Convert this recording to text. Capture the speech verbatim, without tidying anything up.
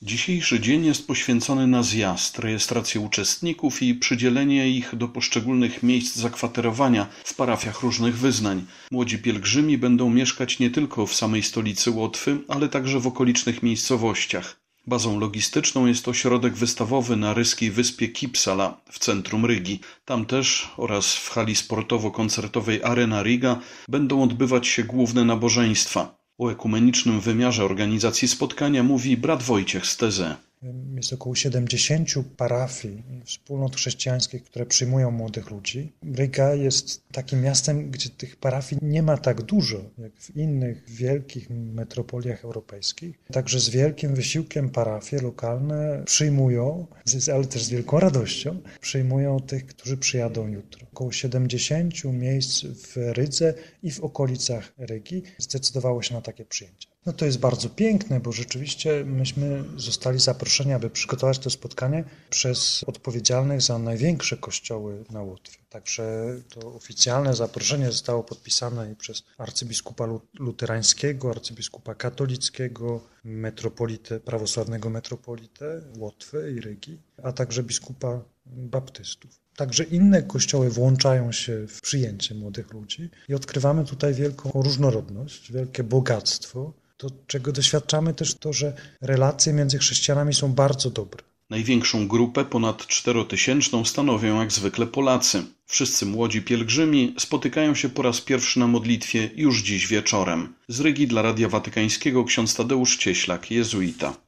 Dzisiejszy dzień jest poświęcony na zjazd, rejestrację uczestników i przydzielenie ich do poszczególnych miejsc zakwaterowania w parafiach różnych wyznań. Młodzi pielgrzymi będą mieszkać nie tylko w samej stolicy Łotwy, ale także w okolicznych miejscowościach. Bazą logistyczną jest ośrodek wystawowy na ryskiej wyspie Kipsala w centrum Rygi. Tam też oraz w hali sportowo-koncertowej Arena Riga będą odbywać się główne nabożeństwa. O ekumenicznym wymiarze organizacji spotkania mówi brat Wojciech z T Z. Jest około siedemdziesięciu parafii, wspólnot chrześcijańskich, które przyjmują młodych ludzi. Riga jest takim miastem, gdzie tych parafii nie ma tak dużo, jak w innych wielkich metropoliach europejskich. Także z wielkim wysiłkiem parafie lokalne przyjmują, ale też z wielką radością, przyjmują tych, którzy przyjadą jutro. Około siedemdziesięciu miejsc w Rydze i w okolicach Rygi zdecydowało się na takie przyjęcie. No to jest bardzo piękne, bo rzeczywiście myśmy zostali zaproszeni, aby przygotować to spotkanie przez odpowiedzialnych za największe kościoły na Łotwie. Także to oficjalne zaproszenie zostało podpisane i przez arcybiskupa luterańskiego, arcybiskupa katolickiego, metropolitę, prawosławnego metropolitę Łotwy i Rygi, a także biskupa baptystów. Także inne kościoły włączają się w przyjęcie młodych ludzi i odkrywamy tutaj wielką różnorodność, wielkie bogactwo. To, czego doświadczamy też to, że relacje między chrześcijanami są bardzo dobre. Największą grupę, ponad czterotysięczną, stanowią jak zwykle Polacy. Wszyscy młodzi pielgrzymi spotykają się po raz pierwszy na modlitwie już dziś wieczorem. Z Rygi dla Radia Watykańskiego ksiądz Tadeusz Cieślak, jezuita.